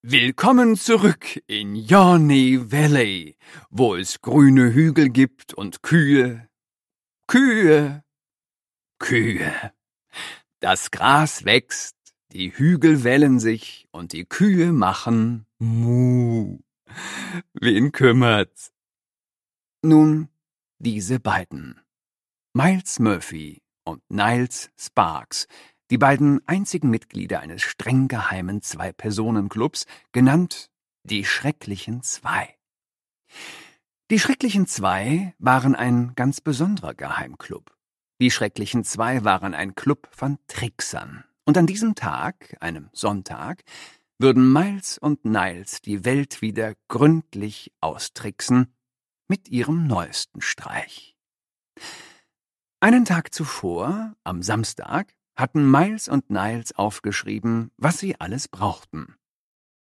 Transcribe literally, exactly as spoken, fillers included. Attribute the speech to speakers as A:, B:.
A: Willkommen zurück in Yawny Valley, wo es grüne Hügel gibt und Kühe, Kühe, Kühe. Das Gras wächst, die Hügel wellen sich und die Kühe machen Muh. Wen kümmert's? Nun, diese beiden. Miles Murphy und Niles Sparks, die beiden einzigen Mitglieder eines streng geheimen Zwei-Personen-Clubs, genannt die Schrecklichen Zwei. Die Schrecklichen Zwei waren ein ganz besonderer Geheimclub. Die Schrecklichen Zwei waren ein Club von Tricksern. Und an diesem Tag, einem Sonntag, würden Miles und Niles die Welt wieder gründlich austricksen mit ihrem neuesten Streich. Einen Tag zuvor, am Samstag, hatten Miles und Niles aufgeschrieben, was sie alles brauchten.